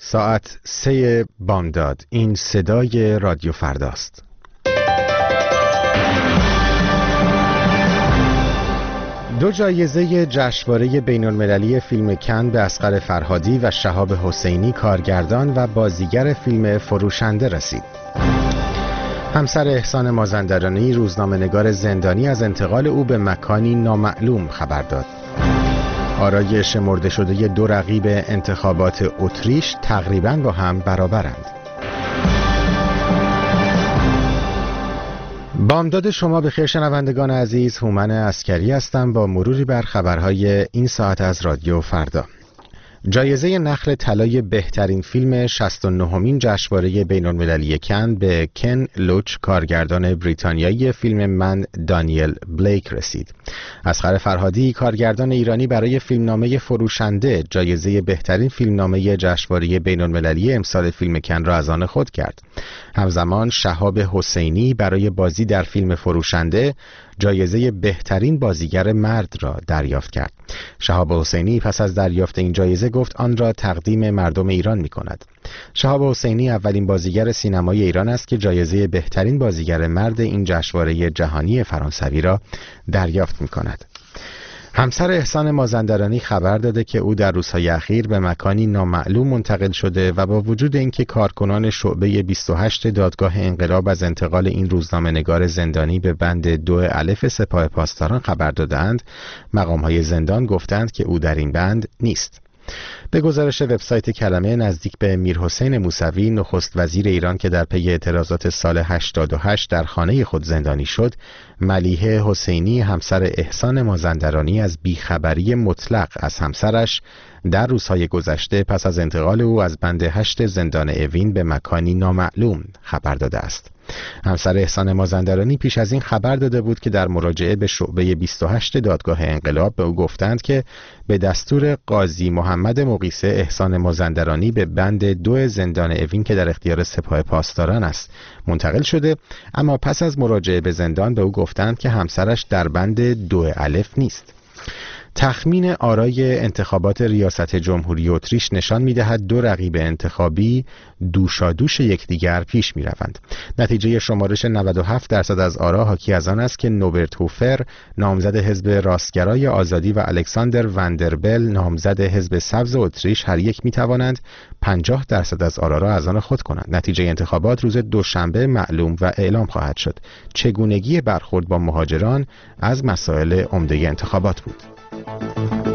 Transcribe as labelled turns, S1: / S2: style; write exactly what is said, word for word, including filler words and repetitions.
S1: ساعت سه بامداد. این صدای رادیو فرداست. دو جایزه جشنواره بین‌المللی فیلم کن به اصغر فرهادی و شهاب حسینی کارگردان و بازیگر فیلم فروشنده رسید. همسر احسان مازندرانی روزنامه‌نگار زندانی از انتقال او به مکانی نامعلوم خبر داد. آرای شمرده شده دو رقیب انتخابات اتریش تقریباً با هم برابرند. بامداد شما بخیر شنوندگان عزیز، هومن عسکری هستم با مروری بر خبرهای این ساعت از رادیو فردا. جایزه نخل طلای بهترین فیلم شصت و نهمین جشنواره بین‌المللی کن به کن لوچ کارگردان بریتانیایی فیلم من دانیل بلیک رسید. اصغر فرهادی کارگردان ایرانی برای فیلمنامه فروشنده جایزه بهترین فیلمنامه جشنواره بین‌المللی امسال فیلم کن را از آن خود کرد. همزمان شهاب حسینی برای بازی در فیلم فروشنده جایزه بهترین بازیگر مرد را دریافت کرد. شهاب حسینی پس از دریافت این جایزه گفت آن را تقدیم مردم ایران می کند. شهاب حسینی اولین بازیگر سینمای ایران است که جایزه بهترین بازیگر مرد این جشنواره جهانی فرانسوی را دریافت می کند. همسر احسان مازندرانی خبر داده که او در روزهای اخیر به مکانی نامعلوم منتقل شده و با وجود اینکه کارکنان شعبه بیست و هشت دادگاه انقلاب از انتقال این روزنامه‌نگار زندانی به بند دو الف سپاه پاسداران خبر دادند، مقام‌های زندان گفتند که او در این بند نیست. به گزارش وبسایت کلمه، نزدیک به میرحسین موسوی نخست وزیر ایران که در پی اعتراضات سال هشتاد و هشت در خانه خود زندانی شد، ملیحه حسینی همسر احسان مازندرانی از بیخبری مطلق از همسرش در روزهای گذشته پس از انتقال او از بند هشت زندان اوین به مکانی نامعلوم خبر داده است. همسر احسان مازندرانی پیش از این خبر داده بود که در مراجعه به شعبه بیست و هشت دادگاه انقلاب به او گفتند که به دستور قاضی محمد مقیسه احسان مازندرانی به بند دو زندان اوین که در اختیار سپاه پاسداران است منتقل شده، اما پس از مراجعه به زندان به او گفتند که همسرش در بند دو الف نیست. تخمین آرای انتخابات ریاست جمهوری اتریش نشان می‌دهد دو رقیب انتخابی دوشادوش یکدیگر پیش می‌روند. نتیجه شمارش نود و هفت درصد از آرا حاکی از آن است که نوبرت هوفر نامزد حزب راستگرای آزادی و الکساندر وندربل نامزد حزب سبز اتریش هر یک می‌توانند پنجاه درصد از آرا را از آن خود کنند. نتیجه انتخابات روز دوشنبه معلوم و اعلام خواهد شد. چگونگی برخورد با مهاجران از مسائل عمده انتخابات بود.